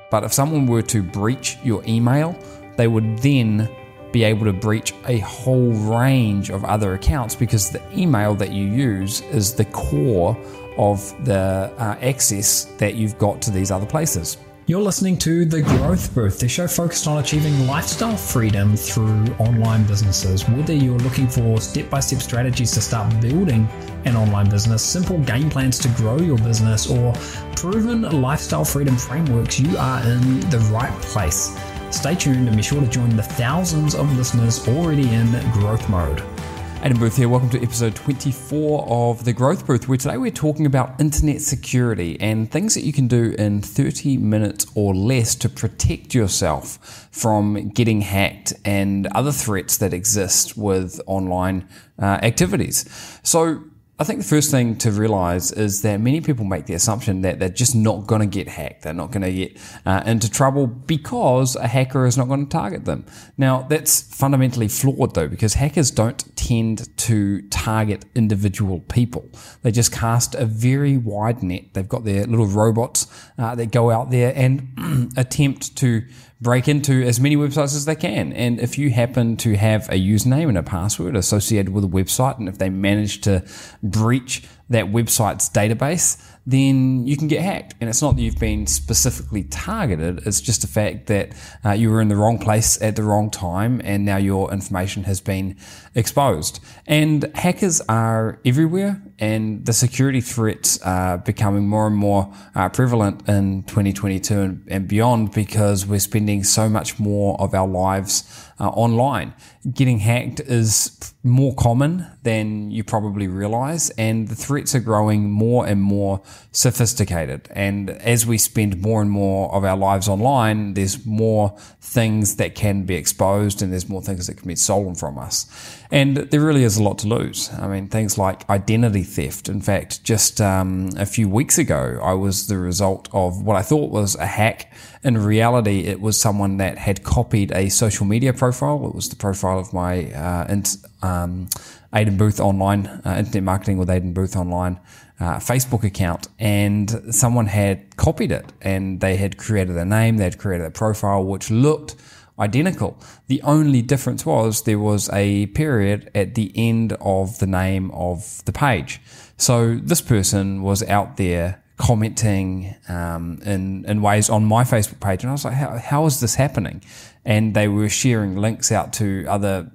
But if someone were to breach your email, they would then be able to breach a whole range of other accounts, because the email that you use is the core of the access that you've got to these other places. You're listening to The Growth Booth, the show focused on achieving lifestyle freedom through online businesses. Whether you're looking for step-by-step strategies to start building an online business, simple game plans to grow your business, or proven lifestyle freedom frameworks, you are in the right place. Stay tuned and be sure to join the thousands of listeners already in growth mode. Adam Booth here. Welcome to episode 24 of The Growth Booth, where today we're talking about internet security and things that you can do in 30 minutes or less to protect yourself from getting hacked and other threats that exist with online activities. So I think the first thing to realize is that many people make the assumption that they're just not going to get hacked. They're not going to get into trouble because a hacker is not going to target them. Now, that's fundamentally flawed though, because hackers don't tend to target individual people. They just cast a very wide net. They've got their little robots that go out there and attempt to break into as many websites as they can. And if you happen to have a username and a password associated with a website, and if they manage to breach that website's database, then you can get hacked. And it's not that you've been specifically targeted, it's just the fact that you were in the wrong place at the wrong time and now your information has been exposed. And hackers are everywhere, and the security threats are becoming more and more prevalent in 2022 and beyond, because we're spending so much more of our lives online. Getting hacked is more common than you probably realize, and the threats are growing more and more sophisticated. And as we spend more and more of our lives online, there's more things that can be exposed, and there's more things that can be stolen from us. And there really is a lot to lose. I mean, things like identity theft. In fact, just a few weeks ago, I was the result of what I thought was a hack. In reality, it was someone that had copied a social media profile. It was the profile of my Aidan Booth Online, Internet Marketing with Aidan Booth Online Facebook account, and someone had copied it, and they had created a name, they had created a profile which looked identical. The only difference was there was a period at the end of the name of the page. So this person was out there commenting in ways on my Facebook page, and I was like, how is this happening? And they were sharing links out to other,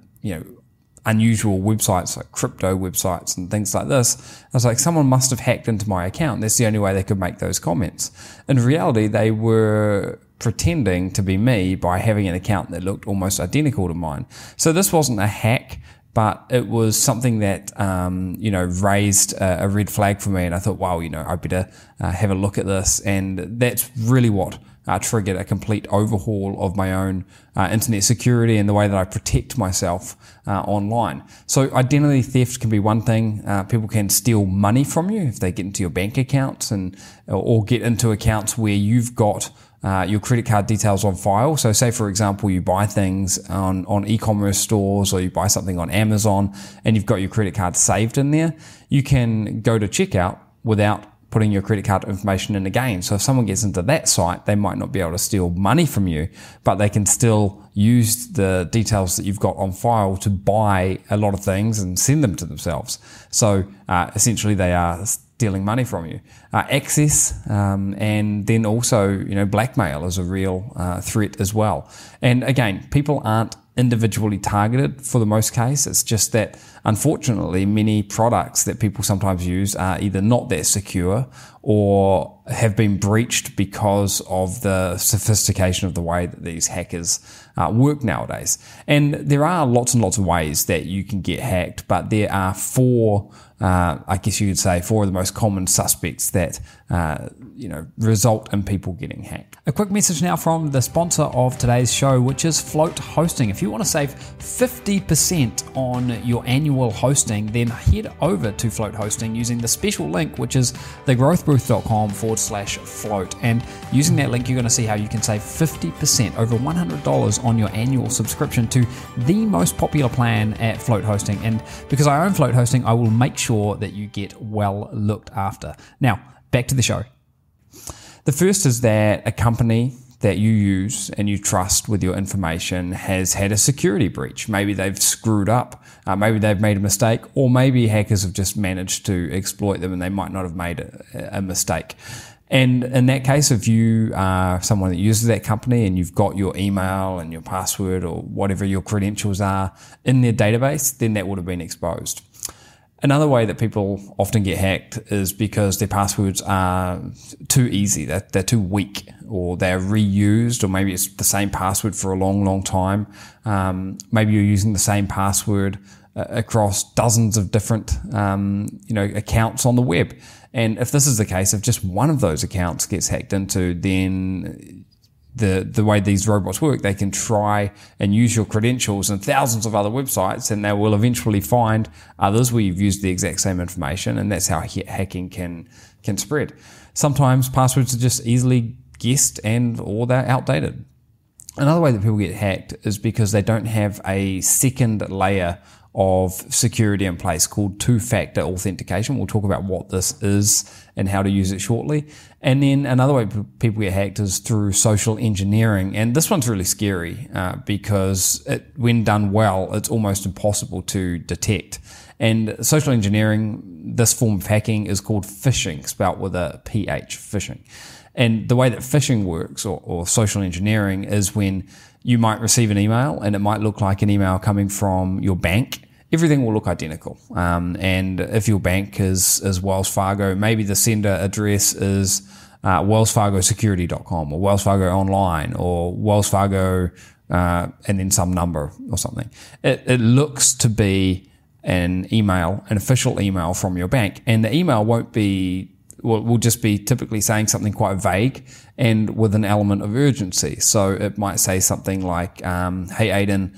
unusual websites like crypto websites and things like this. I was like, someone must have hacked into my account. That's the only way they could make those comments. In reality, they were pretending to be me by having an account that looked almost identical to mine. So this wasn't a hack, but it was something that, raised a red flag for me. And I thought, wow, I better have a look at this. And that's really what triggered a complete overhaul of my own internet security and the way that I protect myself online. So identity theft can be one thing. People can steal money from you if they get into your bank accounts or get into accounts where you've got your credit card details on file. So say, for example, you buy things on e-commerce stores, or you buy something on Amazon and you've got your credit card saved in there. You can go to checkout without putting your credit card information in again. So if someone gets into that site, they might not be able to steal money from you, but they can still use the details that you've got on file to buy a lot of things and send them to themselves. So essentially they are stealing money from you. Access and then also, blackmail is a real threat as well. And again, people aren't individually targeted for the most case. It's just that unfortunately many products that people sometimes use are either not that secure or have been breached because of the sophistication of the way that these hackers work nowadays. And there are lots and lots of ways that you can get hacked, but there are four of the most common suspects that, result in people getting hacked. A quick message now from the sponsor of today's show, which is Float Hosting. If you want to save 50% on your annual hosting, then head over to Float Hosting using the special link, which is thegrowthbooth.com/float. And using that link, you're going to see how you can save 50%, over $100 on your annual subscription to the most popular plan at Float Hosting. And because I own Float Hosting, I will make sure that you get well looked after. Now, back to the show. The first is that a company that you use and you trust with your information has had a security breach. Maybe they've screwed up, maybe they've made a mistake, or maybe hackers have just managed to exploit them and they might not have made a mistake. And in that case, if you are someone that uses that company and you've got your email and your password or whatever your credentials are in their database, then that would have been exposed. Another way that people often get hacked is because their passwords are too easy, they're too weak, or they're reused, or maybe it's the same password for a long, long time. Maybe you're using the same password across dozens of different accounts on the web. And if this is the case, if just one of those accounts gets hacked into, then the way these robots work, they can try and use your credentials in thousands of other websites, and they will eventually find others where you've used the exact same information, and that's how hacking can spread. Sometimes passwords are just easily guessed or they're outdated. Another way that people get hacked is because they don't have a second layer of security in place called two-factor authentication. We'll talk about what this is and how to use it shortly. And then another way people get hacked is through social engineering. And this one's really scary because when done well, it's almost impossible to detect. And social engineering, this form of hacking, is called phishing, spelt with a PH, phishing. And the way that phishing works, or social engineering, is when you might receive an email and it might look like an email coming from your bank. Everything will look identical. And if your bank is Wells Fargo, maybe the sender address is wellsfargosecurity.com or Wells Fargo Online or Wells Fargo and then some number or something. It looks to be an official email from your bank, and the email will just be typically saying something quite vague and with an element of urgency. So it might say something like, hey Aiden,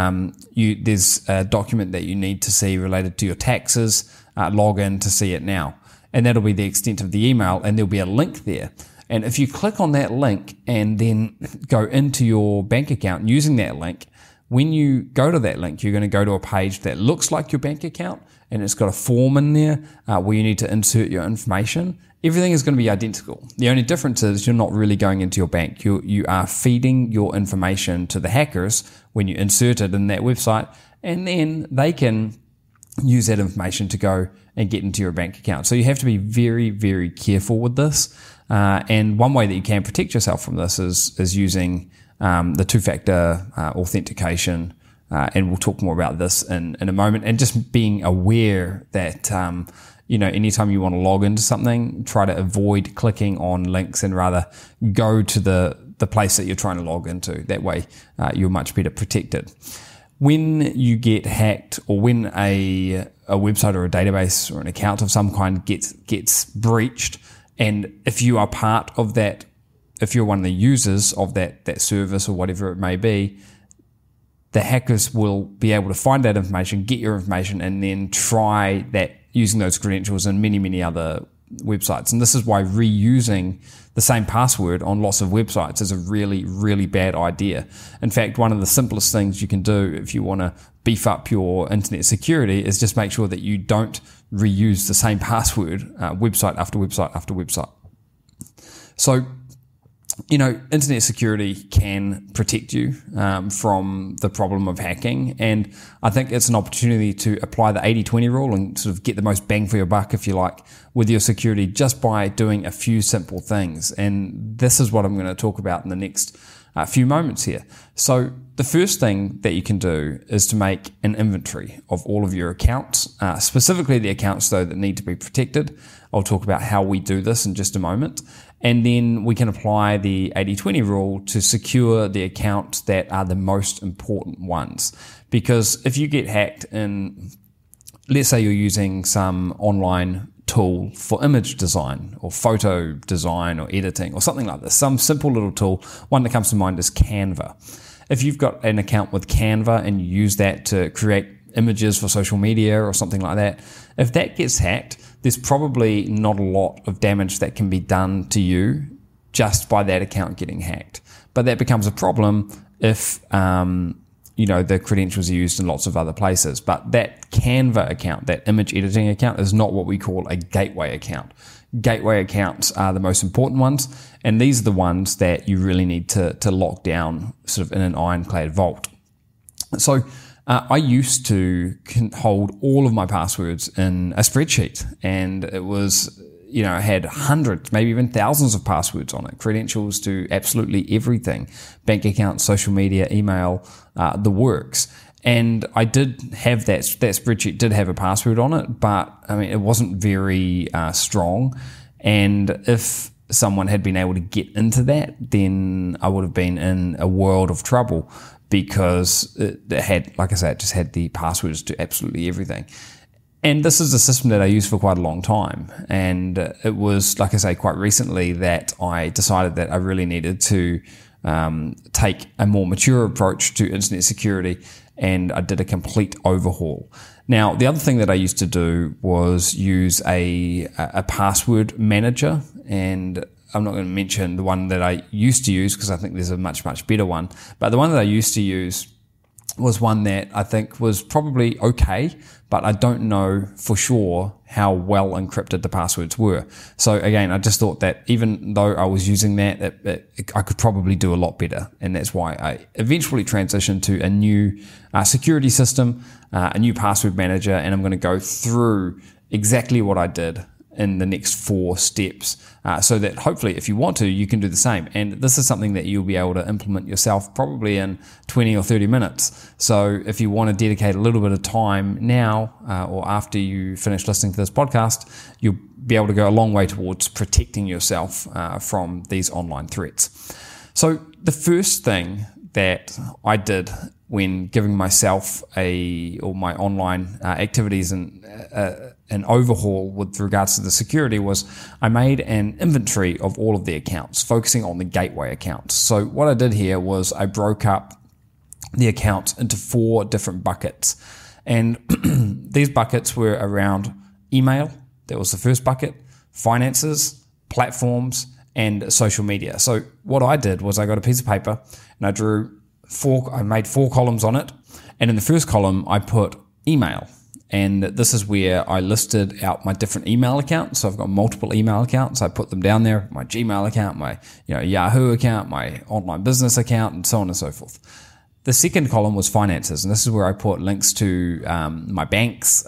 there's a document that you need to see related to your taxes, log in to see it now. And that'll be the extent of the email, and there'll be a link there. And if you click on that link and then go into your bank account using that link, when you go to that link, you're going to go to a page that looks like your bank account, and it's got a form in there where you need to insert your information. Everything is going to be identical. The only difference is you're not really going into your bank. You are feeding your information to the hackers when you insert it in that website, and then they can use that information to go and get into your bank account. So you have to be very, very careful with this. And one way that you can protect yourself from this is using the two-factor authentication. And we'll talk more about this in a moment. And just being aware that, anytime you want to log into something, try to avoid clicking on links and rather go to the place that you're trying to log into. That way, you're much better protected. When you get hacked, or when a website or a database or an account of some kind gets breached, and if you are part of that, if you're one of the users of that service or whatever it may be, the hackers will be able to find that information, get your information, and then try that using those credentials in many, many other websites. And this is why reusing the same password on lots of websites is a really, really bad idea. In fact, one of the simplest things you can do if you want to beef up your internet security is just make sure that you don't reuse the same password website after website after website. So, internet security can protect you from the problem of hacking. And I think it's an opportunity to apply the 80-20 rule and sort of get the most bang for your buck, if you like, with your security just by doing a few simple things. And this is what I'm going to talk about in the next few moments here. So the first thing that you can do is to make an inventory of all of your accounts, specifically the accounts, though, that need to be protected. I'll talk about how we do this in just a moment. And then we can apply the 80-20 rule to secure the accounts that are the most important ones. Because if you get hacked in, let's say you're using some online tool for image design or photo design or editing or something like this, some simple little tool, one that comes to mind is Canva. If you've got an account with Canva and you use that to create images for social media or something like that, if that gets hacked, there's probably not a lot of damage that can be done to you just by that account getting hacked. But that becomes a problem if, the credentials are used in lots of other places. But that Canva account, that image editing account, is not what we call a gateway account. gateway accounts are the most important ones, and these are the ones that you really need to lock down sort of in an ironclad vault. So I used to hold all of my passwords in a spreadsheet, and it was, I had hundreds, maybe even thousands of passwords on it, credentials to absolutely everything, bank accounts, social media, email, the works. And I did have that spreadsheet did have a password on it, but it wasn't very strong. And if someone had been able to get into that, then I would have been in a world of trouble, because it had, like I said, it just had the passwords to absolutely everything. And this is a system that I used for quite a long time. And it was, like I say, quite recently that I decided that I really needed to take a more mature approach to internet security, and I did a complete overhaul. Now, the other thing that I used to do was use a password manager, and I'm not going to mention the one that I used to use because I think there's a much, much better one. But the one that I used to use was one that I think was probably okay, but I don't know for sure how well encrypted the passwords were. So again, I just thought that even though I was using that, I could probably do a lot better. And that's why I eventually transitioned to a new security system, a new password manager, and I'm going to go through exactly what I did in the next 4 steps, so that hopefully if you want to, you can do the same. And this is something that you'll be able to implement yourself probably in 20 or 30 minutes. So if you want to dedicate a little bit of time now, or after you finish listening to this podcast, you'll be able to go a long way towards protecting yourself from these online threats. So the first thing that I did when giving myself or my online activities an overhaul with regards to the security was I made an inventory of all of the accounts, focusing on the gateway accounts. So what I did here was I broke up the accounts into 4 different buckets. And these buckets were around email, that was the first bucket, finances, platforms, and social media. So what I did was I got a piece of paper and I made 4 columns on it. And in the first column, I put email. And this is where I listed out my different email accounts. So I've got multiple email accounts. I put them down there, my Gmail account, my Yahoo account, my online business account, and so on and so forth. The second column was finances, and this is where I put links to my banks,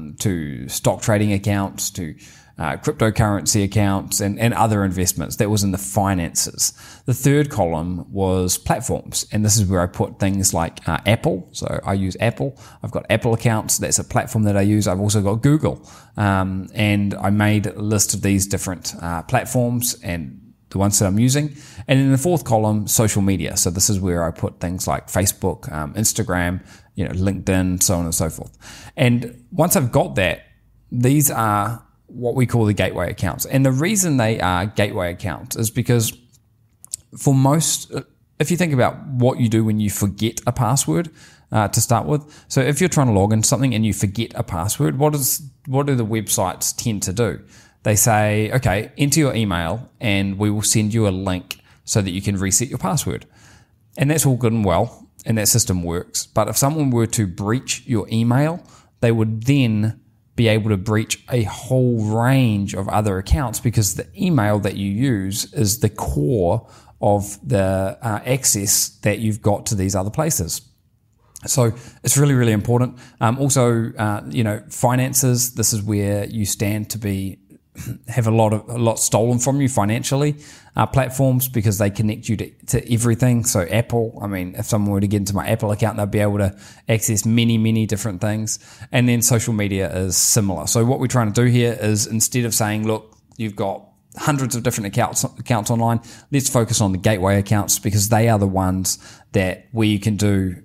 to stock trading accounts, to cryptocurrency accounts, and other investments. That was in the finances. The third column was platforms, and this is where I put things like Apple. So I use Apple. I've got Apple accounts. That's a platform that I use. I've also got Google, and I made a list of these different platforms and the ones that I'm using. And in the fourth column, social media. So this is where I put things like Facebook, Instagram, LinkedIn, so on and so forth. And once I've got that, these are what we call the gateway accounts. And the reason they are gateway accounts is because for most, if you think about what you do when you forget a password to start with. So if you're trying to log into something and you forget a password, what do the websites tend to do? They say, okay, enter your email and we will send you a link so that you can reset your password. And that's all good and well, and that system works. But if someone were to breach your email, they would then be able to breach a whole range of other accounts, because the email that you use is the core of the access that you've got to these other places. So it's really, really important. Also, finances, this is where you stand to have a lot stolen from you financially. Platforms, because they connect you to everything. So Apple, if someone were to get into my Apple account, they'll be able to access many, many different things. And then social media is similar. So what we're trying to do here is, instead of saying, look, you've got hundreds of different accounts online, let's focus on the gateway accounts, because they are the ones where you can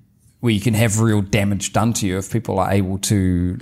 have real damage done to you if people are able to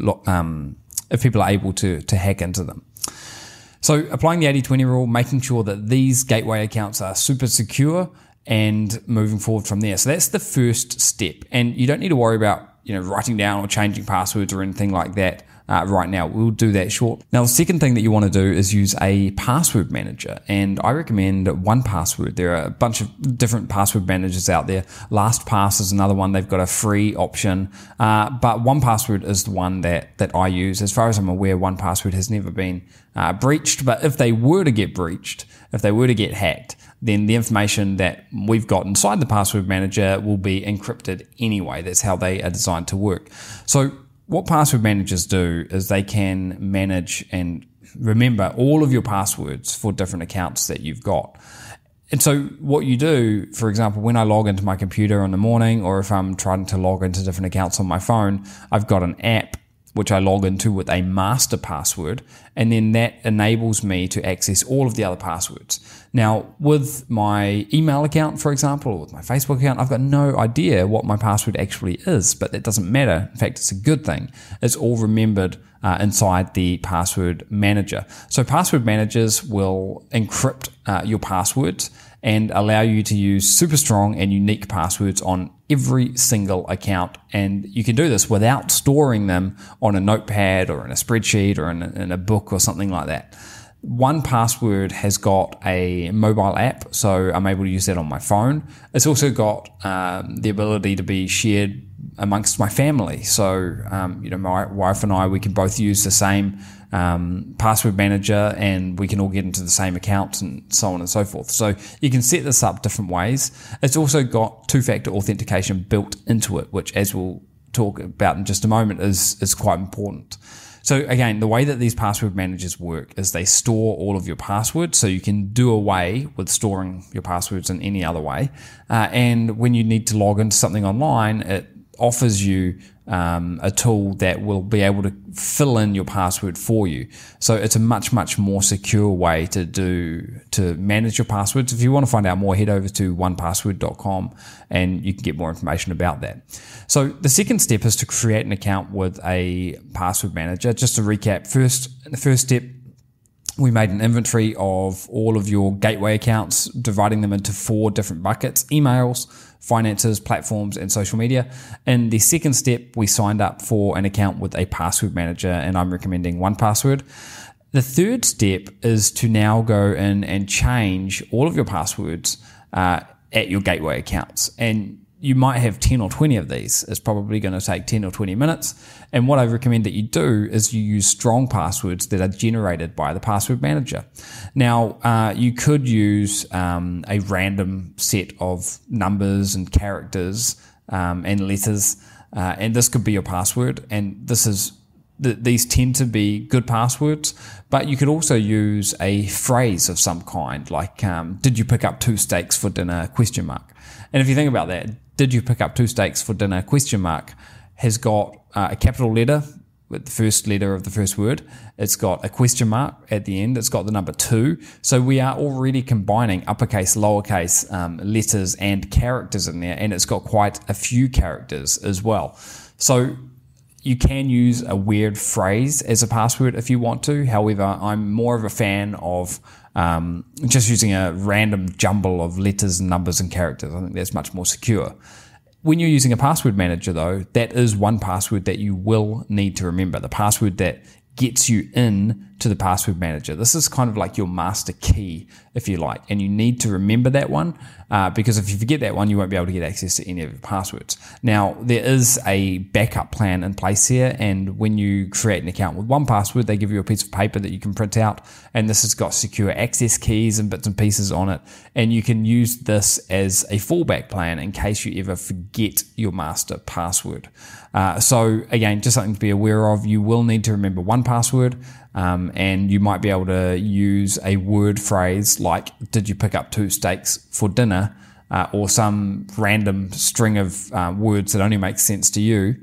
hack into them. So applying the 80-20 rule, making sure that these gateway accounts are super secure, and moving forward from there. So that's the first step. And you don't need to worry about, writing down or changing passwords or anything like that right now. We'll do that short. Now, the second thing that you want to do is use a password manager, and I recommend 1Password. There are a bunch of different password managers out there. LastPass is another one. They've got a free option, but 1Password is the one that I use. As far as I'm aware, 1Password has never been breached, but if they were to get breached, if they were to get hacked, then the information that we've got inside the password manager will be encrypted anyway. That's how they are designed to work. So what password managers do is they can manage and remember all of your passwords for different accounts that you've got. And so what you do, for example, when I log into my computer in the morning, or if I'm trying to log into different accounts on my phone, I've got an app which I log into with a master password, and then that enables me to access all of the other passwords. Now, with my email account, for example, or with my Facebook account, I've got no idea what my password actually is, but that doesn't matter. In fact, it's a good thing. It's all remembered inside the password manager. So password managers will encrypt your passwords and allow you to use super strong and unique passwords on every single account. And you can do this without storing them on a notepad or in a spreadsheet or in a book or something like that. 1Password has got a mobile app, so I'm able to use that on my phone. It's also got the ability to be shared amongst my family. So, my wife and I, we can both use the same password manager, and we can all get into the same accounts and so on and so forth. So you can set this up different ways. It's also got two-factor authentication built into it, which, as we'll talk about in just a moment, is quite important. So again, the way that these password managers work is they store all of your passwords, so you can do away with storing your passwords in any other way. And when you need to log into something online, it offers you a tool that will be able to fill in your password for you. So it's a much, much more secure way to manage your passwords. If you want to find out more, head over to 1password.com and you can get more information about that. So the second step is to create an account with a password manager. Just to recap, the first step, we made an inventory of all of your gateway accounts, dividing them into 4 different buckets: emails, finances, platforms, and social media. In the second step, we signed up for an account with a password manager, and I'm recommending 1Password. The third step is to now go in and change all of your passwords at your gateway accounts. And you might have 10 or 20 of these. It's probably going to take 10 or 20 minutes. And what I recommend that you do is you use strong passwords that are generated by the password manager. Now, you could use a random set of numbers and characters and letters, and this could be your password. And these tend to be good passwords, but you could also use a phrase of some kind, like, did you pick up 2 steaks for dinner, ? And if you think about that, did you pick up 2 steaks for dinner, ? has got a capital letter with the first letter of the first word. It's got a question mark at the end. It's got the number 2. So we are already combining uppercase, lowercase letters and characters in there, and it's got quite a few characters as well. So you can use a weird phrase as a password if you want to. However, I'm more of a fan of just using a random jumble of letters and numbers and characters. I think that's much more secure. When you're using a password manager, though, that is 1Password that you will need to remember, the password that gets you in to the password manager. This is kind of like your master key, if you like, and you need to remember that one because if you forget that one, you won't be able to get access to any of your passwords. Now, there is a backup plan in place here, and when you create an account with 1Password, they give you a piece of paper that you can print out, and this has got secure access keys and bits and pieces on it, and you can use this as a fallback plan in case you ever forget your master password. So again, just something to be aware of. You will need to remember 1Password. And you might be able to use a word phrase like, did you pick up 2 steaks for dinner? Or some random string of words that only make sense to you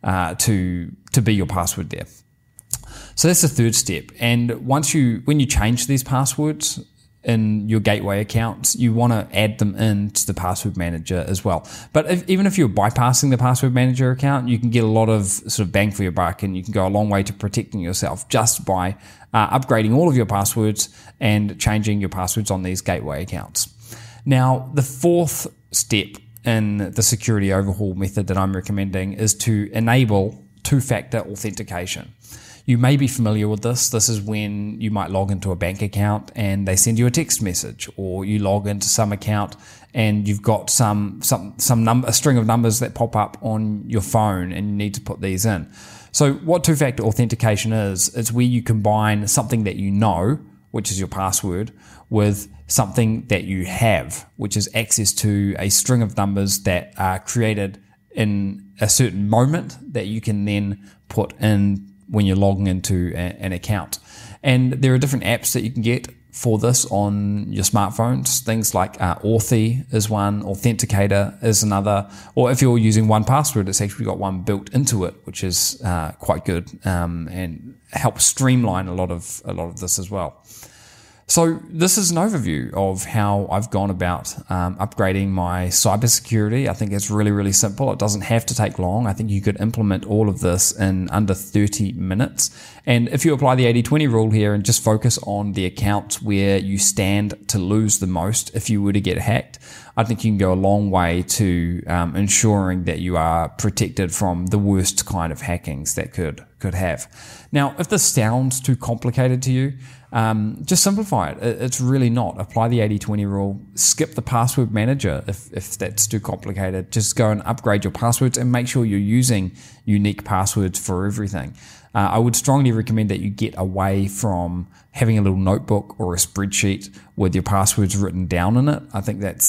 to be your password there. So that's the third step. And when you change these passwords in your gateway accounts, you want to add them into the password manager as well. But even if you're bypassing the password manager account, you can get a lot of sort of bang for your buck, and you can go a long way to protecting yourself just by upgrading all of your passwords and changing your passwords on these gateway accounts. Now, the fourth step in the security overhaul method that I'm recommending is to enable two-factor authentication. You may be familiar with this. This is when you might log into a bank account and they send you a text message, or you log into some account and you've got a string of numbers that pop up on your phone and you need to put these in. So what two-factor authentication is, it's where you combine something that you know, which is your password, with something that you have, which is access to a string of numbers that are created in a certain moment that you can then put in when you're logging into an account. And there are different apps that you can get for this on your smartphones. Things like Authy is one, Authenticator is another, or if you're using 1Password, it's actually got one built into it, which is quite good and helps streamline a lot of this as well. So this is an overview of how I've gone about upgrading my cybersecurity. I think it's really, really simple. It doesn't have to take long. I think you could implement all of this in under 30 minutes. And if you apply the 80-20 rule here and just focus on the accounts where you stand to lose the most if you were to get hacked, I think you can go a long way to ensuring that you are protected from the worst kind of hackings that could have. Now, if this sounds too complicated to you, just simplify it. It's really not. Apply the 80-20 rule. Skip the password manager if that's too complicated. Just go and upgrade your passwords and make sure you're using unique passwords for everything. I would strongly recommend that you get away from having a little notebook or a spreadsheet with your passwords written down in it. I think that's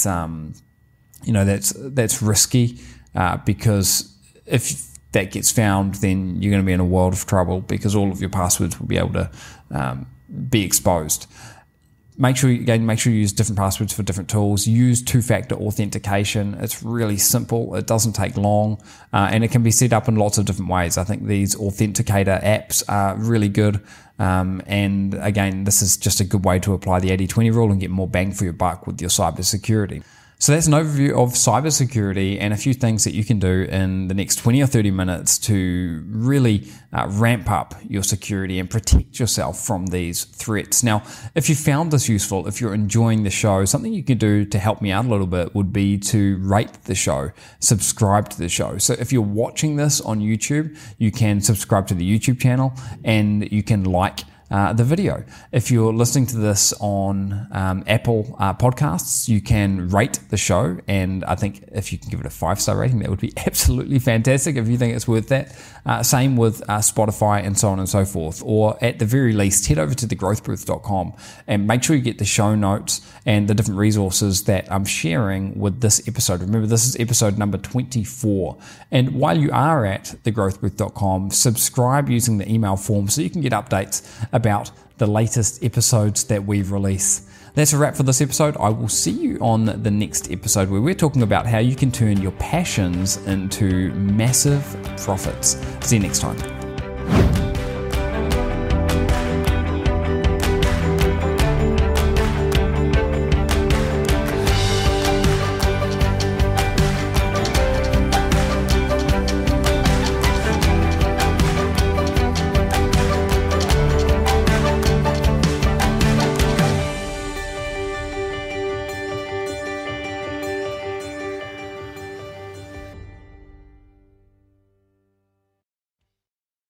that's risky because if that gets found, then you're going to be in a world of trouble because all of your passwords will be able to be exposed. Make sure you use different passwords for different tools. Use two-factor authentication. It's really simple. It doesn't take long, and it can be set up in lots of different ways. I think these authenticator apps are really good. And again, this is just a good way to apply the 80-20 rule and get more bang for your buck with your cybersecurity. So that's an overview of cybersecurity and a few things that you can do in the next 20 or 30 minutes to really ramp up your security and protect yourself from these threats. Now, if you found this useful, if you're enjoying the show, something you can do to help me out a little bit would be to rate the show, subscribe to the show. So if you're watching this on YouTube, you can subscribe to the YouTube channel and you can like the video. If you're listening to this on Apple Podcasts, you can rate the show, and I think if you can give it a 5-star rating, that would be absolutely fantastic if you think it's worth that. Same with Spotify and so on and so forth. Or at the very least, head over to thegrowthbooth.com and make sure you get the show notes and the different resources that I'm sharing with this episode. Remember, this is episode number 24. And while you are at thegrowthbooth.com, subscribe using the email form so you can get updates about the latest episodes that we release. That's a wrap for this episode. I will see you on the next episode where we're talking about how you can turn your passions into massive profits. See you next time.